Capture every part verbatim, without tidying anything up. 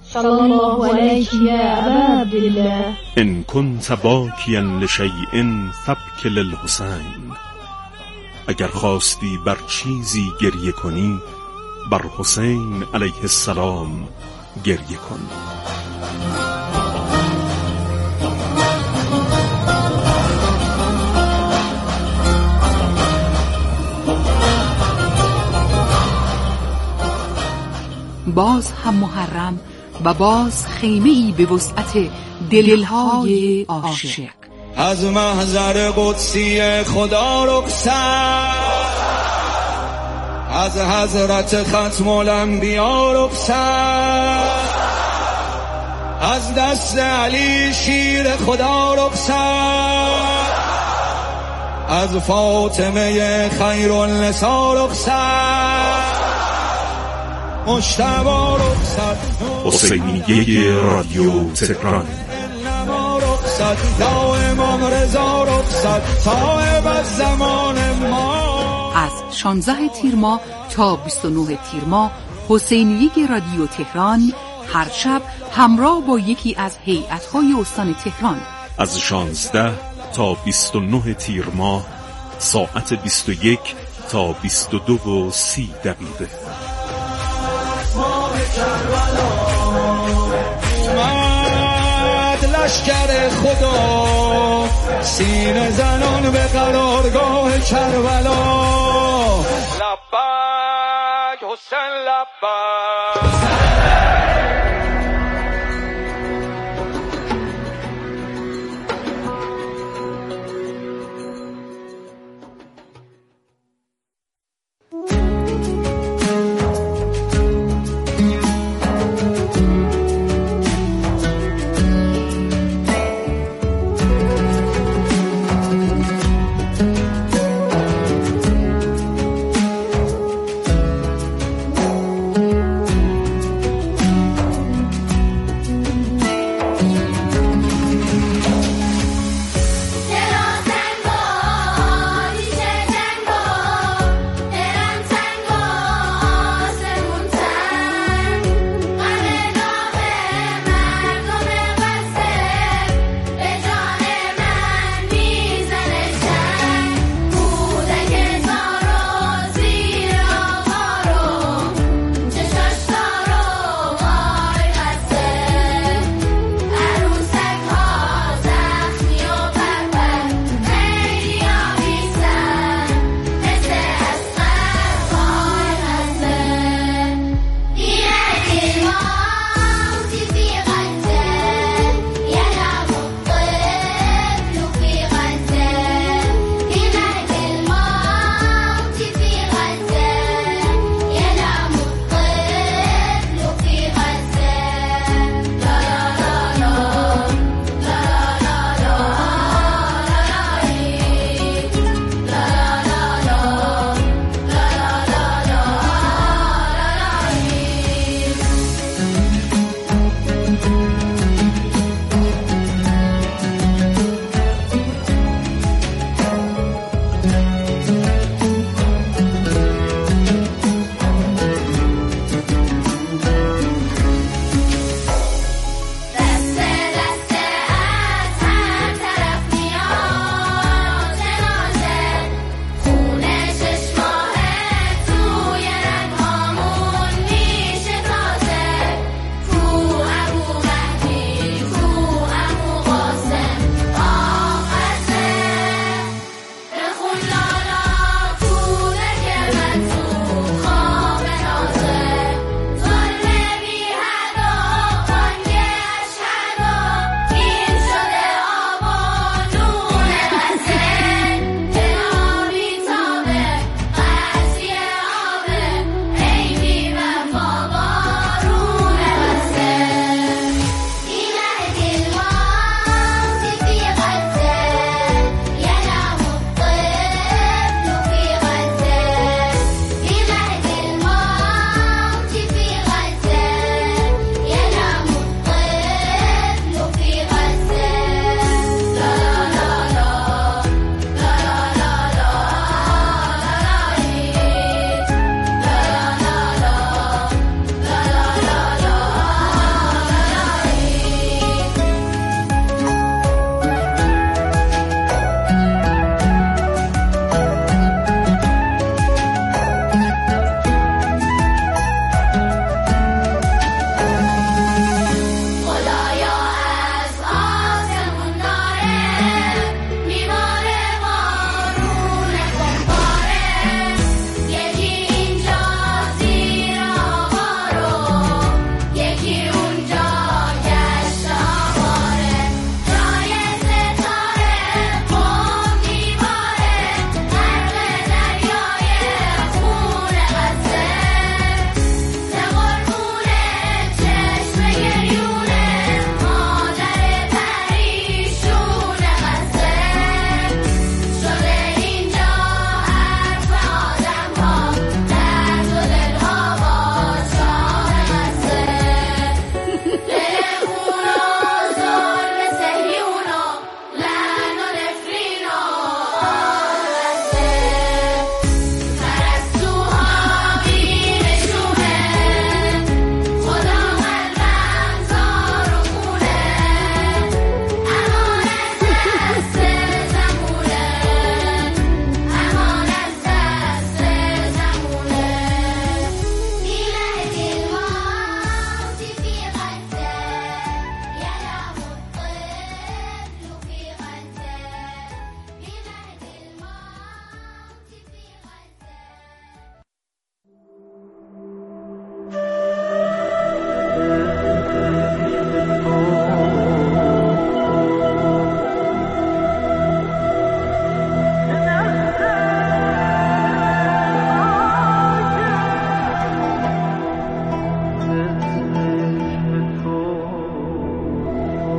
صلى الله عليك يا أبا عبد الله. إن كنت باكيا لشيء فابك للحسين. اگر خواستی بر چیزی گریه کنی بر حسین علیه السلام گریه کن. باز هم محرم و باز خیمه‌ای به وسعت دلهای عاشق. از محضر قدسی خدا رخصت، از حضرت ختم الانبیا رخصت، از دست علی شیر خدا رخصت، از فاطمه خیر النساء رخصت، مجتبی رخصت. حسینیه رادیو تهران. یا امام رضا رخصت، صاحب الزمان ما. از شانزده تیر ماه تا بیست و نه تیر ماه حسینیه رادیو تهران هر شب همراه با یکی از هیئت‌های استان تهران از شانزده تا بیست و نه تیر ماه ساعت بیست و یک تا بیست و دو و سی دقیقه. لشکر خدا سینه زنان به قرارگاه کربلا. لبک حسین لبک.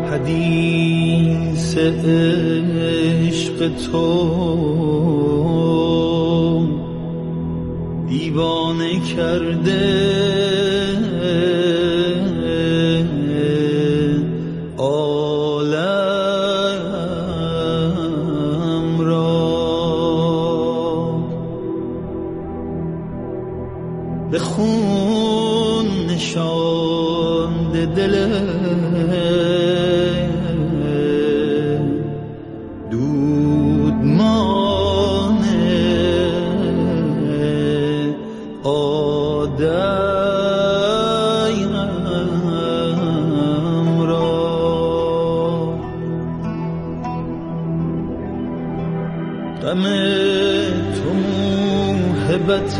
حدیث عشق تو دیوانه کرده عالم را، به خون نشانده دل دودمان آدم را، غم تو موهبت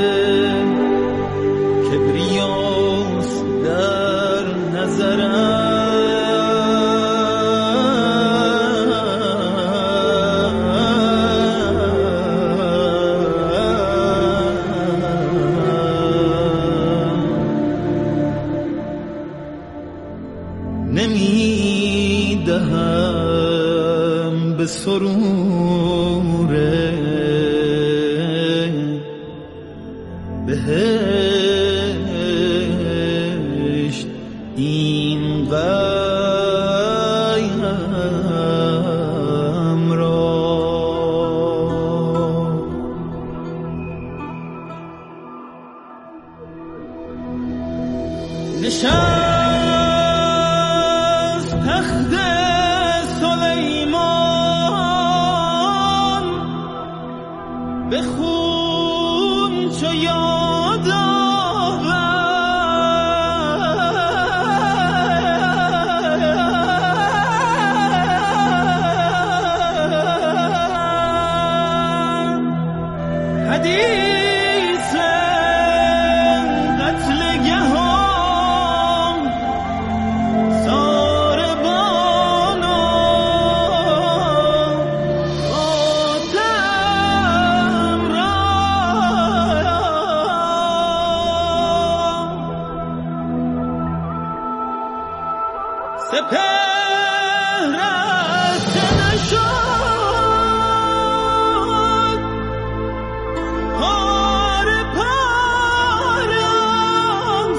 کبریاست در نظرم، نمیدهم به سرور بهشت این قیم را، نشان تخت سلیمان به خون چو یاد آورد، حدیث قتل گهام سپهرست نشد، پاره پارم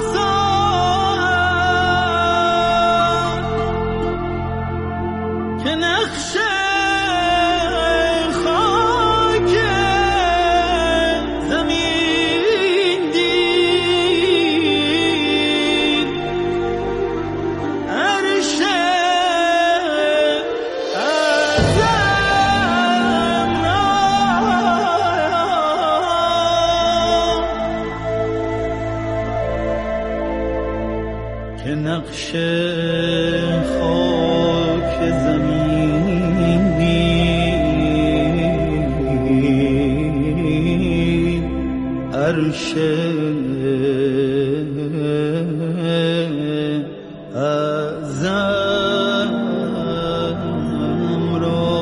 ساد، که نقش خاک زمین دید، عرش که نقش خاک زمین دید، عرش اعظم را.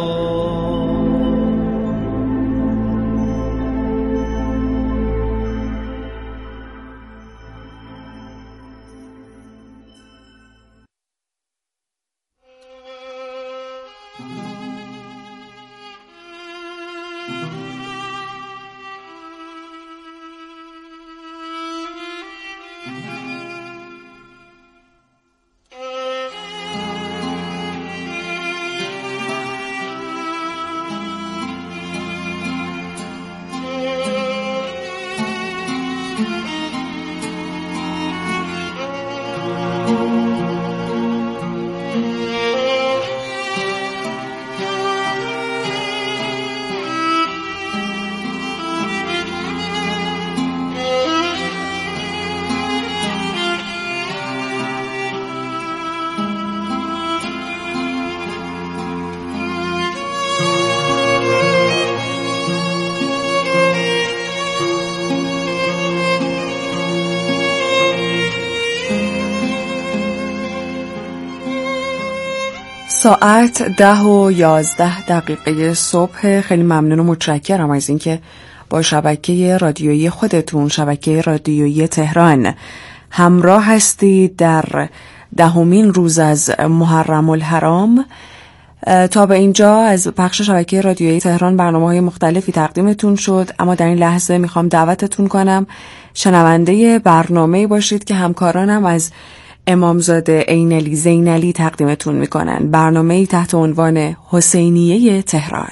ساعت ده و یازده دقیقه صبح. خیلی ممنون و متشکرم از اینکه با شبکه رادیویی خودتون، شبکه رادیویی تهران، همراه هستید در دهمین روز از محرم الحرام. تا به اینجا از پخش شبکه رادیویی تهران برنامه‌های مختلفی تقدیمتون شد، اما در این لحظه میخوام دعوتتون کنم شنونده برنامه‌ای باشید که همکارانم از امامزاده عینعلی زینعلی تقدیمتون میکنن. برنامه‌ای تحت عنوان حسینیه تهران.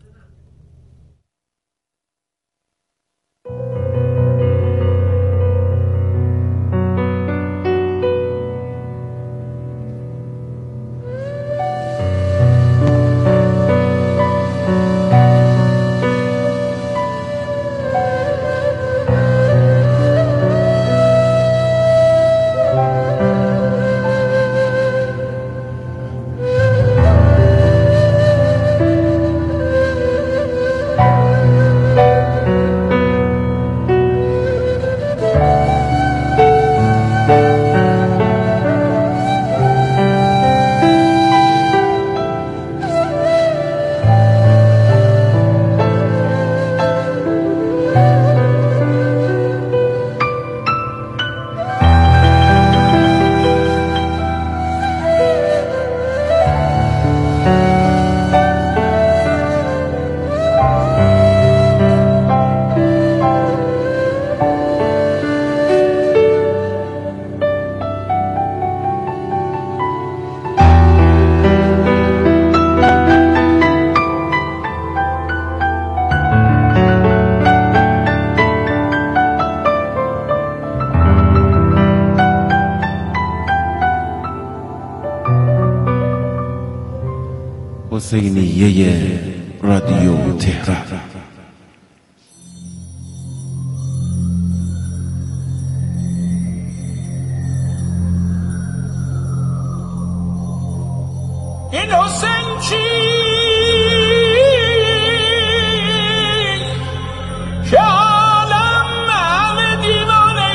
حسینیه رادیو تهران. این حسین چی که عالم همه دیوانه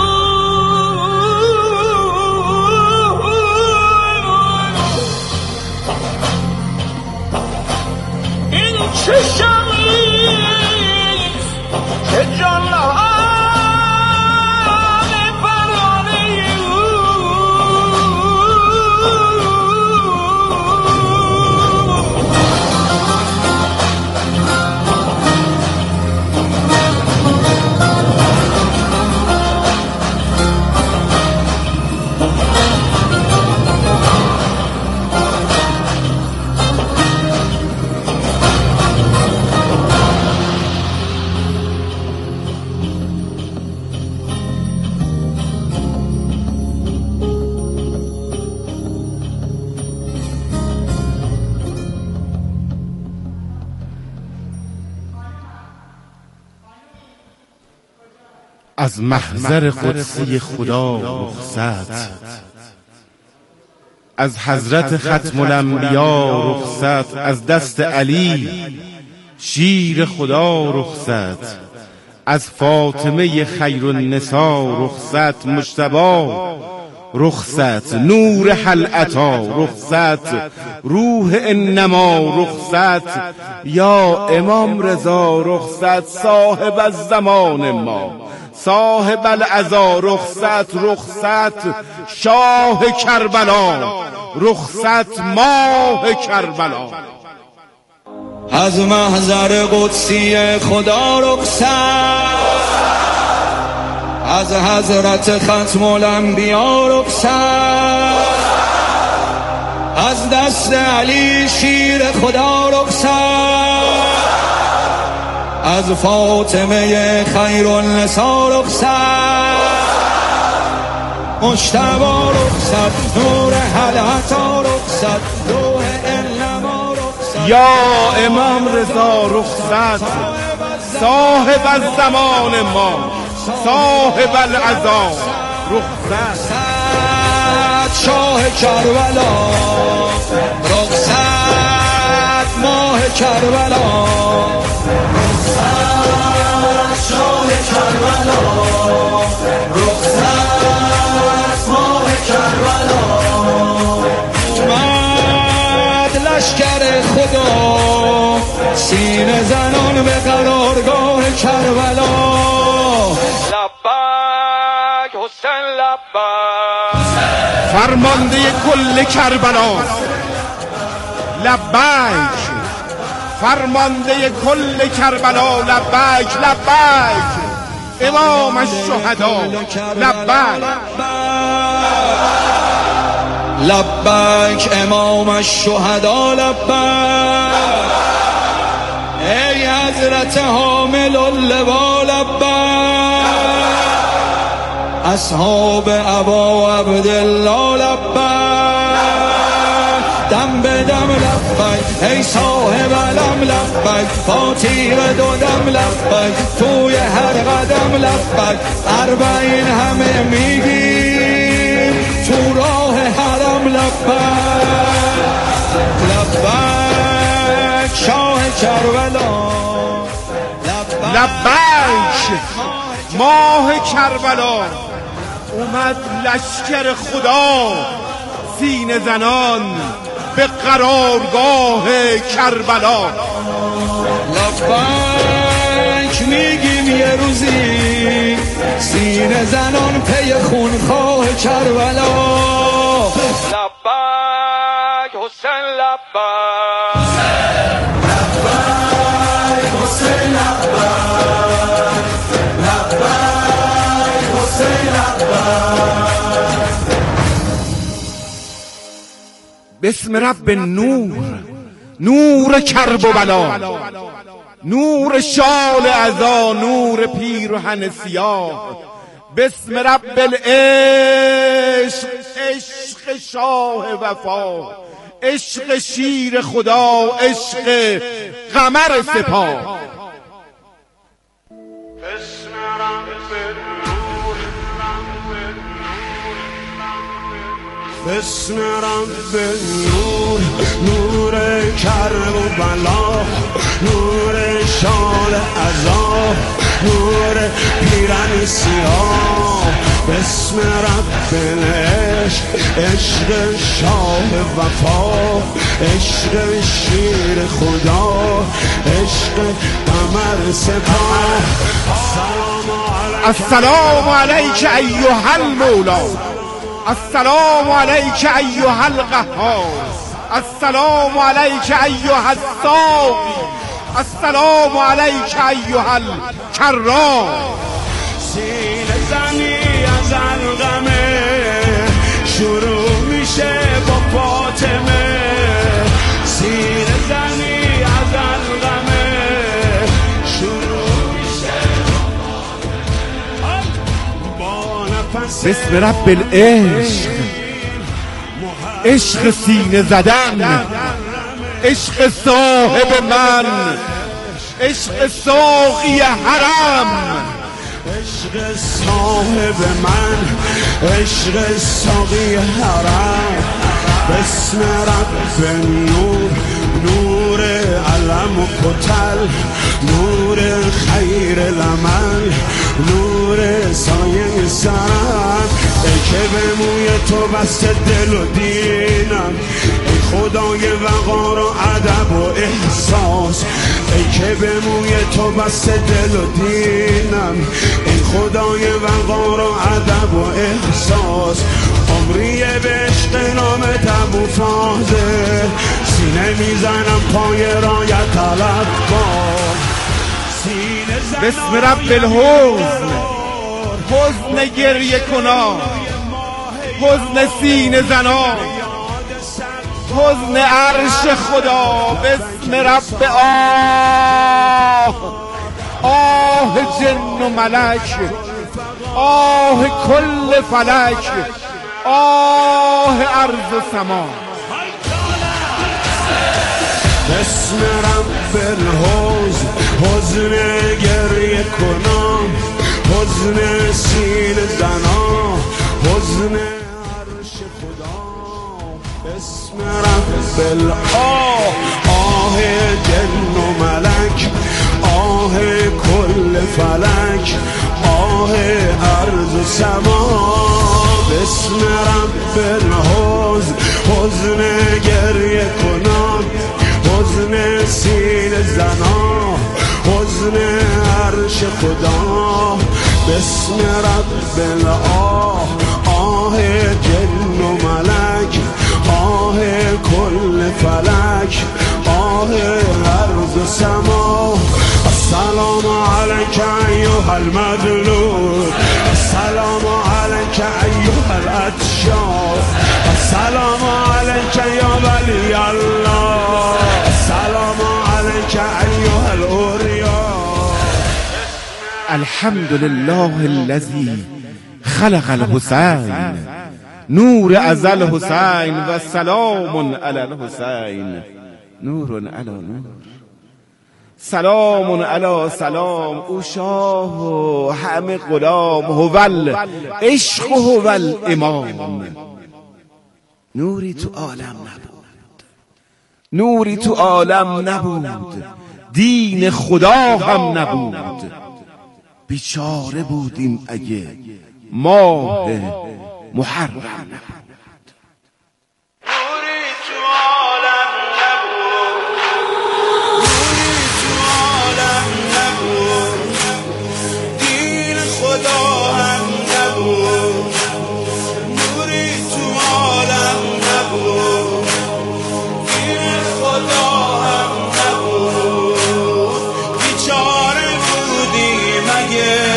این چه شمیست که جان از محضر قدسی خدا رخصت، از حضرت ختم الانبیا رخصت، از دست علی شیر خدا رخصت، از فاطمه خیر النساء رخصت، مجتبی رخصت، نور حل عطا رخصت، روح انما رخصت، یا امام رضا رخصت، صاحب الزمان ما، صاحب العزا رخصت، رخصت شاه کربلا رخصت، ماه کربلا. از محضر قدسی خدا رخصت، از حضرت ختم الانبیا رخصت، از دست علی شیر خدا رخصت، از فاطمه خیر النساء رخصت، مجتبی رخصت، نور حل عطا رخصت، روح انما رخصت، یا امام رضا رخصت، صاحب الزمان ما، صاحب العزا رخصت، شاه کربلا رخصت، ماه کربلا رخصت، شاه کربلا رخصت، ماه کربلا. اومد لشکر خدا سینه زنان به قرارگاه کربلا. لبک حسین لبک فرمانده کل کربلا لبیک، فرمانده کل کربلا لبیک لبیک، امام الشهدا لبیک لبیک، امام الشهدا لبیک، ای حضرت حامل اللوا لبیک، اصحاب ابا عبدالله لبیک، دم به دم لبیک، ای صاحب علم لبیک، با تیر دو دم لبیک، توی هر قدم لبیک، اربعین همه میگیم تو راه حرم لبیک لبیک، شاه کربلا لبیک، ماه کربلا اومد لشکر خدا سینه زنان به قرارگاه کربلا لبیک، میگیم یه روزی سینه زنان پی خونخواه کربلا لبیک حسین لبیک لبیک حسین لبیک لبیک حسین لبیک، بسم رب نور، نور کرب و بلا، نور شال عزا، نور پیرهن سیاه، بسم رب العشق، عشق شاه وفا، عشق شیر خدا، عشق قمر سپاه. بسم رب النور، بسم رب النور، نور کرب و بلا، نور شال عزا، نور پیرهن سیاه، بسم رب العشق، عشق شاه وفا، عشق شیر خدا، عشق قمر سپاه. السلام علیک ایها المولا، السلام علیک ایها القهار، السلام علیک ایها الساقی، السلام علیک ایها الکرام. سینه زنی از القمه شروع میشه با فاطمه، سینه زنی از القمه شروع میشه با نفس. بسم رب العشق، عشق سینه زدن، عشق صاحب من، عشق ساقی حرم، عشق صاحب من، عشق ساقی حرم. بسم رب نور، نور علم و کتل، نور خیر لمن، نور سایه سرم، ای که به موی تو بسته دل و دینم، ای خدای وقار و ادب و احساس، ای که به موی تو بسته دل و دینم، ای خدای وقار و ادب و احساس. عمریه به عشق نامت ابو فاضل، سینه میزنم پای رایت طلب کن. بسم رب الحزن، حزن گریه کنان، حزن سینه زنان، حزن عرش خدا. بسم رب آه، آه جن و ملک، آه کل فلک، آه عرض و سما. بسم رب الحزن، حزن گریه کنان، حزن سینه زنان، حزن عرش خدا. بسم رب الآه، آه جن و ملک، آه کل فلک، آه عرض و سما. بسم رب الحزن، حزن گریه کنان، حزن سینه زنان، حزن عرش خدا. بسم رب الآه، آه جن و المدلول السلام عليك أيها الأتشاف السلام عليك يا ولي الله السلام عليك أيها الأورياء. الحمد لله الذي خلق الحسين نور از الحسین و سلام علی الحسین نور علی نور سلام علی سلام او شاه و همه غلام هوال عشق و هوال امام. نوری تو عالم نبود نوری تو عالم نبود دین خدا هم نبود بیچاره بودیم اگه ماه محرم نبود. نوری تو عالم نبود نوری تو عالم نبود دین خدا هم نبود نوری تو عالم نبود دین خدا هم نبود بیچاره بودیم اگه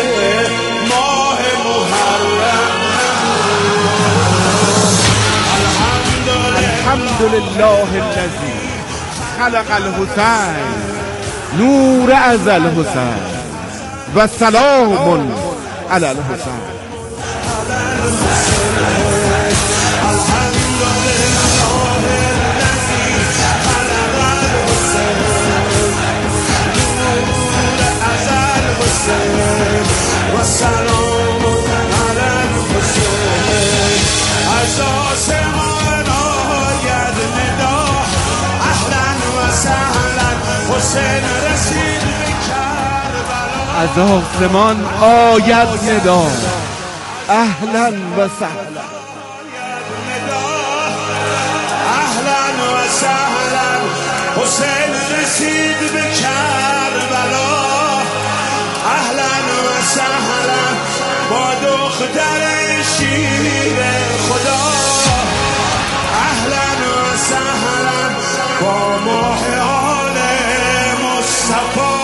الحمد لله الذي خلق الحسين نور از الحسين و سلام علی الحسين. از آسمان آید ندا اهلا و سهلا اهلا و سهلا حسین رسید به کربلا اهلا و سهلا با دختر شیر خدا اهلا و سهلا با ماه آل مصطفی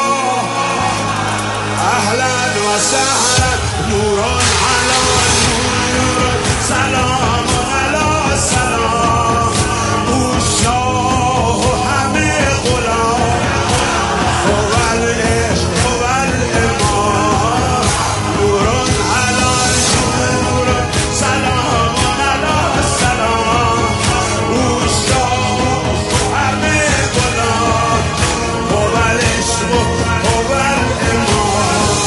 اهلا و سهلا نوران علی نور سلام علی سلام او شاه و همه غلام هو العشق هو الامام نوران علی نور سلام علی سلام او شاه و همه غلام هو العشق هو الامام.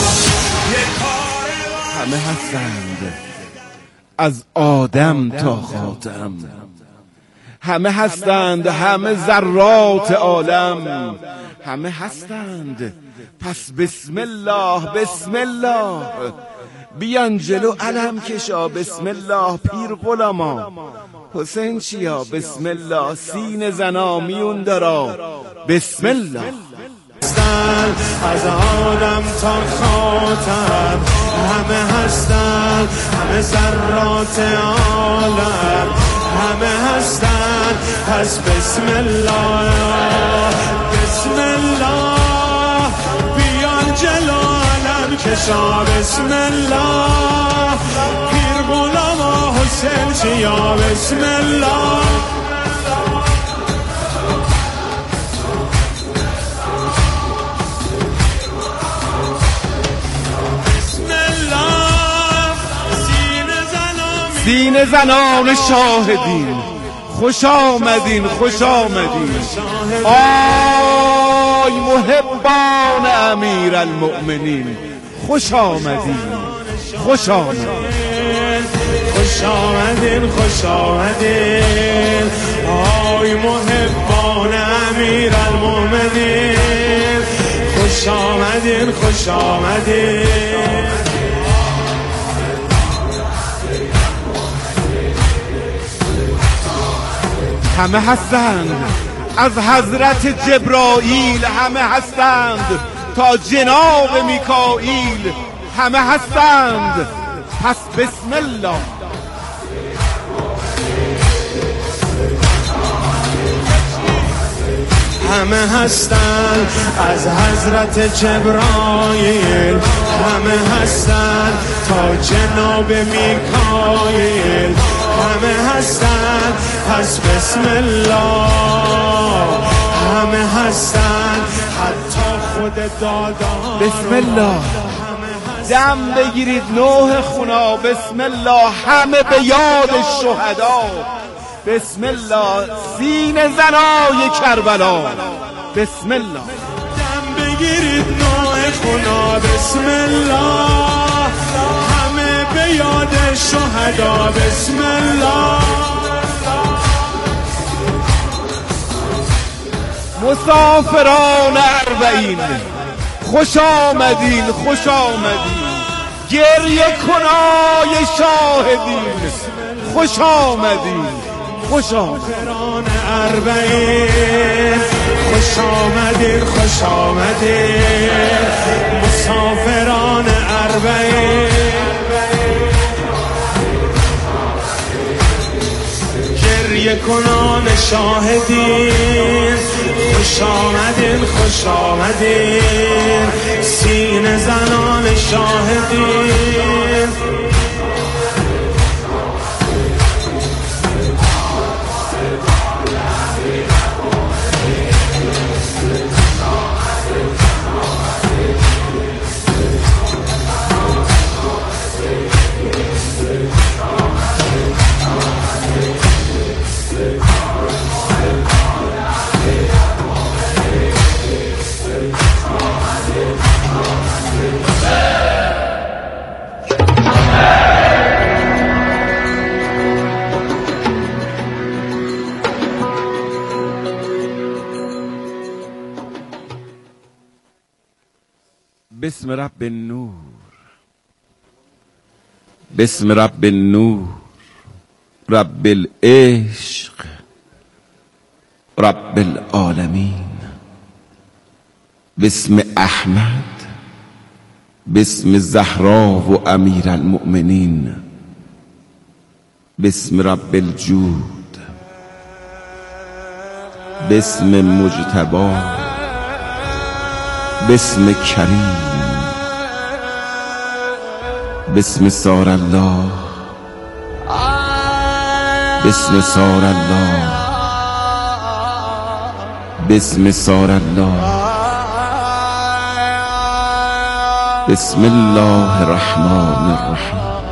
همه هستند از آدم تا خاتم همه هستند همه ذرات عالم همه هستند پس بسم الله بسم الله بیان جلو علم کشا بسم الله پیر غلاما حسین چیا بسم الله سین زنا میون دارا بسم الله. از آدم تا خاتم همه هستند همه ذرات عالم همه هستند پس بسم الله بسم الله بیان جلو علم کشا بسم الله پیر غلام حسین چیا بسم الله. دین زنان شاهدین خوش آمدین خوش آمدین آی محبان امیر المؤمنین خوش آمدین خوش آمدین خوش آمدین خوش آمدین آی محبان امیر المؤمنین خوش آمدین خوش آمدین. همه هستند از حضرت جبرائیل همه هستند تا جناب میکائیل همه هستند پس بسم الله. همه هستند از حضرت جبرائیل، همه هستند تا جناب میکائیل، همه هستند پس بسم الله، همه هستند حتی خود دادا. بسم الله دم بگیرید نوح خونا، بسم الله همه به یاد شهدا، بسم الله سینه زنای کربلا، بسم الله دم بگیرید نوح خونا، بسم الله همه به یاد شهدا، بسم الله. مسافران اربعین خوش آمدین، خوش آمدین، گریه کنای شاهدین، خوش آمدین، خوش آمدین. اربعین خوش آمدین، خوش آمدین، مسافران اربعین گریه کنان شاهدین، خوش آمدین، خوش آمدین، سینه زنان شاهدین. بسم رب النور، بسم رب النور، رب العشق، رب العالمین، بسم احمد، بسم زهرا و امیر المؤمنین، بسم رب الجود، بسم مجتبی، بسم کریم، بسم سار الله، بسم سار الله، بسم سار الله، بسم الله الرحمن الرحیم.